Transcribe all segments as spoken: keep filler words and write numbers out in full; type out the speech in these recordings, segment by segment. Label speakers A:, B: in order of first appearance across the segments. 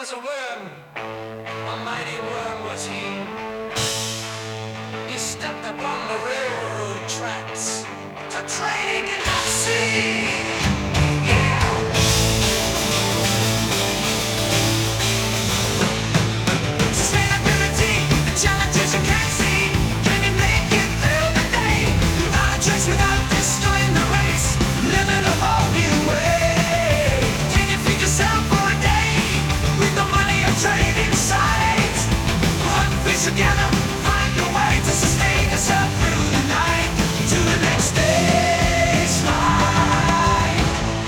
A: was a worm, a mighty worm was he. He stepped upon the railroad tracks, a train he did not see. Together, find a way to sustain yourself through the night to the next day's light.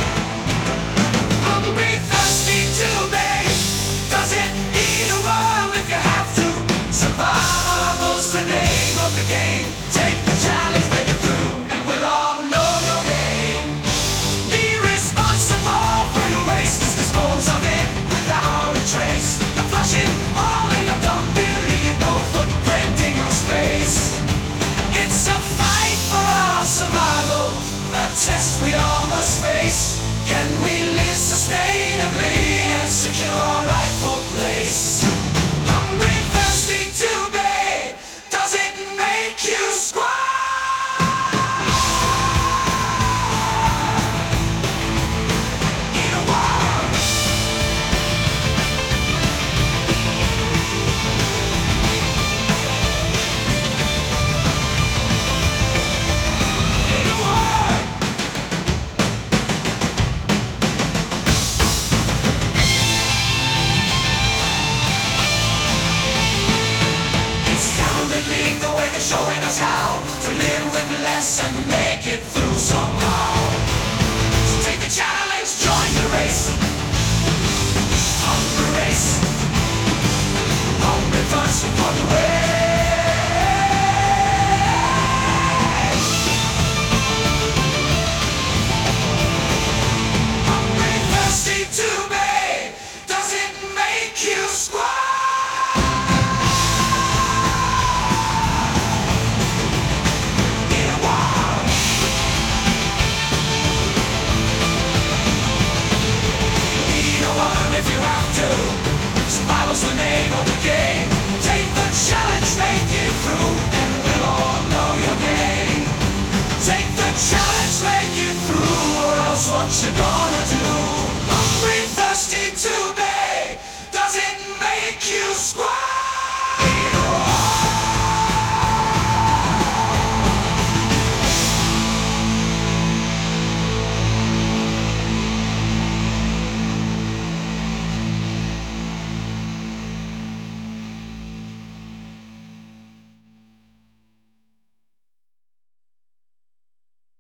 A: Hungry, thirsty to bathe. Does it eat a worm if you have to? Survival's the name of the game. Take the challenge, make it through, and we'll all know your name. Be responsible for your waste. Dispose of it without a trace. The flushing all in a dump. It's a fight for our survival, a test we all must face. Can we live sustainably and secure our rightful place? Hungry, thirsty to be, does it make you squirm? Eat a worm. Showing us how to live with less and make